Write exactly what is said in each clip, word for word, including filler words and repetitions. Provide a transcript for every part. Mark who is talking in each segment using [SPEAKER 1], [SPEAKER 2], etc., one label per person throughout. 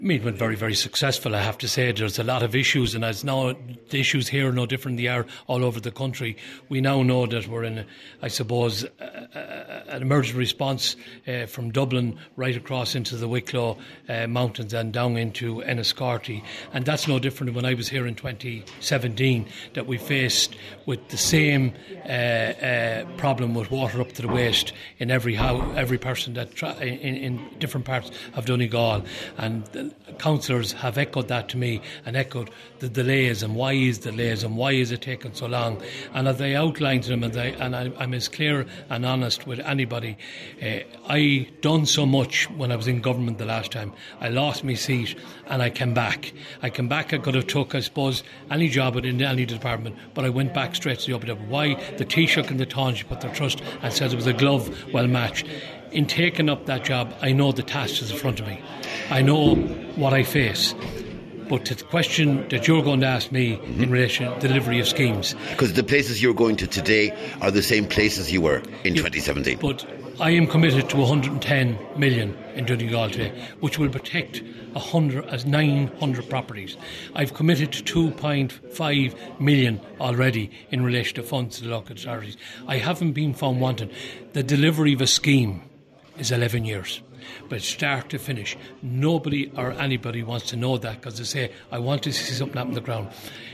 [SPEAKER 1] I mean, it went very, very successful, I have to say. There's a lot of issues, and as now the issues here are no different than they are all over the country. We now know that we're in, a, I suppose, a, a, an emergency response uh, from Dublin right across into the Wicklow uh, Mountains and down into Enniscorthy. And that's no different than when I was here in twenty seventeen, that we faced with the same uh, uh, problem with water up to the waist in every house, every person that tra- in, in different parts of Donegal. And the councillors have echoed that to me and echoed the delays and why is delays and why is it taking so long. And as I outlined to them, and, I, and I, I'm as clear and honest with anybody, uh, I done so much when I was in government the last time. I lost my seat and I came back. I came back, I could have took, I suppose, any job in any department, but I went back straight to the upper level. Why? The Taoiseach and the Taoiseach put their trust and said it was a glove well matched. In taking up that job, I know the task is in front of me. I know what I face. But to the question that you're going to ask me mm-hmm. in relation to delivery of schemes...
[SPEAKER 2] Because the places you're going to today are the same places you were in yeah, twenty seventeen.
[SPEAKER 1] But I am committed to one hundred ten million in Donegal today, which will protect one hundred, as nine hundred properties. I've committed to two point five million already in relation to funds to the local authorities. I haven't been found wanting. The delivery of a scheme is eleven years. But start to finish, nobody or anybody wants to know that, because they say, I want to see something happen on the ground.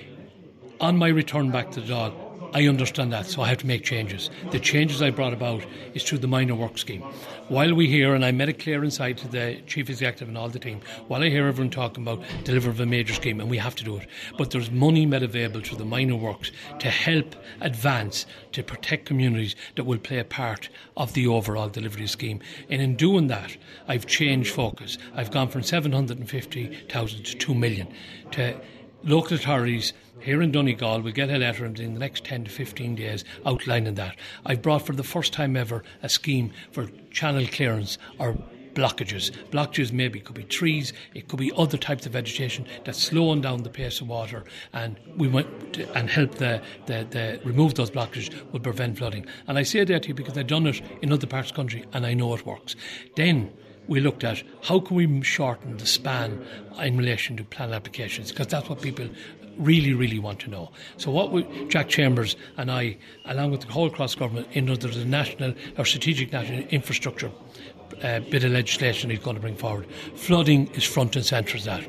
[SPEAKER 1] On my return back to the Dáil, I understand that, so I have to make changes. The changes I brought about is through the minor work scheme. While we hear, and I made it clear inside to the Chief Executive and all the team, while I hear everyone talking about delivery of a major scheme, and we have to do it, but there's money made available through the minor works to help advance, to protect communities that will play a part of the overall delivery scheme. And in doing that, I've changed focus. I've gone from seven hundred fifty thousand to two million to local authorities. Here in Donegal, we'll get a letter in the next ten to fifteen days outlining that. I've brought for the first time ever a scheme for channel clearance or blockages. Blockages maybe could be trees, it could be other types of vegetation that's slowing down the pace of water, and we went to, and help the, the, the remove those blockages will prevent flooding. And I say that to you because I've done it in other parts of the country and I know it works. Then we looked at how can we shorten the span in relation to plan applications, because that's what people really, really want to know. So what we, Jack Chambers and I, along with the whole cross-government, in under the national or strategic national infrastructure uh, bit of legislation he's going to bring forward, flooding is front and centre of that.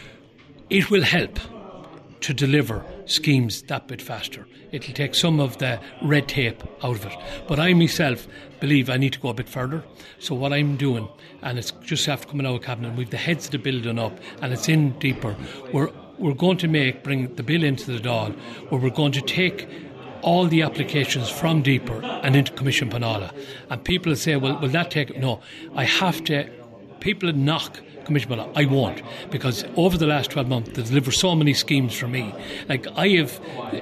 [SPEAKER 1] It will help to deliver schemes that bit faster. It'll take some of the red tape out of it. But I myself believe I need to go a bit further. So what I'm doing, and it's just after coming out of Cabinet, we've the heads of the bill done up and it's in deeper. We're we're going to make bring the bill into the Dáil, where we're going to take all the applications from deeper and into Commission Penala. And people will say, well, will that take... No, I have to... People knock Commission Penala. I won't, because over the last twelve months they deliver so many schemes for me. Like I have,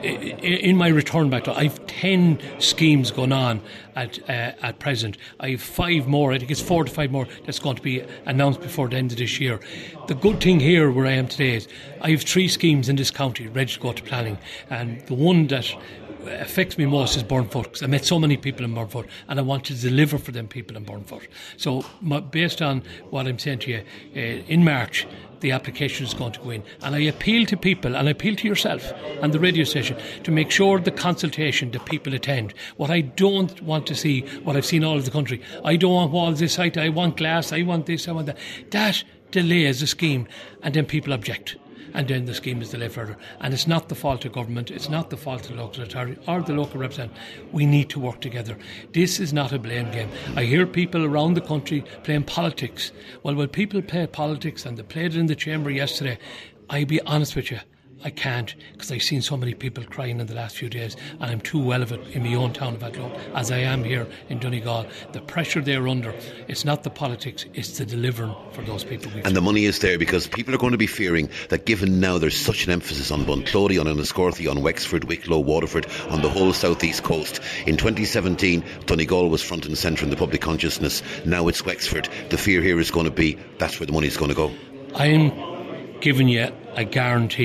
[SPEAKER 1] in my return back, I have ten schemes going on at uh, at present. I have five more, I think it's four to five more that's going to be announced before the end of this year. The good thing here where I am today is I have three schemes in this county ready to go to planning, and the one that affects me most is Burnfoot, because I met so many people in Burnfoot and I want to deliver for them people in Burnfoot. So my, based on what I'm saying to you, uh, in March the application is going to go in, and I appeal to people, and I appeal to yourself and the radio station to make sure the consultation that people attend. What I don't want to see, what I've seen all over the country, I don't want walls this height, I want glass, I want this, I want that. That delays the scheme, and then people object. And then the scheme is delayed further. And it's not the fault of government, it's not the fault of the local authority or the local representative. We need to work together. This is not a blame game. I hear people around the country playing politics. Well, when people play politics, and they played it in the chamber yesterday, I'll be honest with you, I can't, because I've seen so many people crying in the last few days, and I'm too well of it in my own town of Athlone, as I am here in Donegal. The pressure they're under, it's not the politics, it's the delivering for those people. We've
[SPEAKER 2] and seen. The money is there, because people are going to be fearing that given now there's such an emphasis on Bunclody, on Enniscorthy, on Wexford, Wicklow, Waterford, on the whole south east coast. In twenty seventeen, Donegal was front and centre in the public consciousness. Now it's Wexford. The fear here is going to be that's where the money is going to go.
[SPEAKER 1] I'm giving you a guarantee to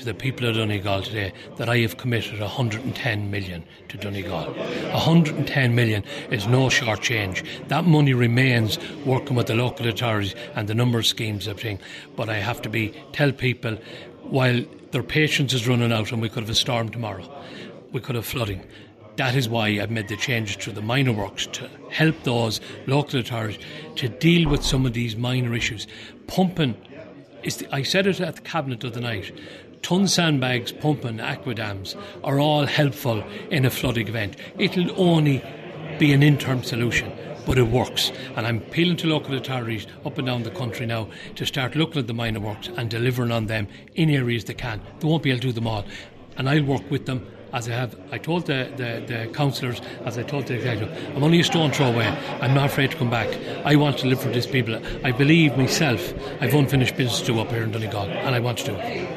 [SPEAKER 1] the people of Donegal today that I have committed one hundred ten million to Donegal. one hundred ten million is no short change. That money remains working with the local authorities and the number of schemes and everything. But I have to be tell people, while their patience is running out and we could have a storm tomorrow, we could have flooding. That is why I've made the changes to the minor works to help those local authorities to deal with some of these minor issues. Pumping is the, I said it at the Cabinet the other night. Ton sandbags, pumping, aquadams are all helpful in a flooding event. It'll only be an interim solution, but it works. And I'm appealing to local authorities up and down the country now to start looking at the minor works and delivering on them in areas they can. They won't be able to do them all. And I'll work with them. As I have, I told the, the, the councillors, as I told the executive, I'm only a stone throw away. I'm not afraid to come back. I want to live for these people. I believe myself, I've unfinished business to do up here in Donegal, and I want to do it.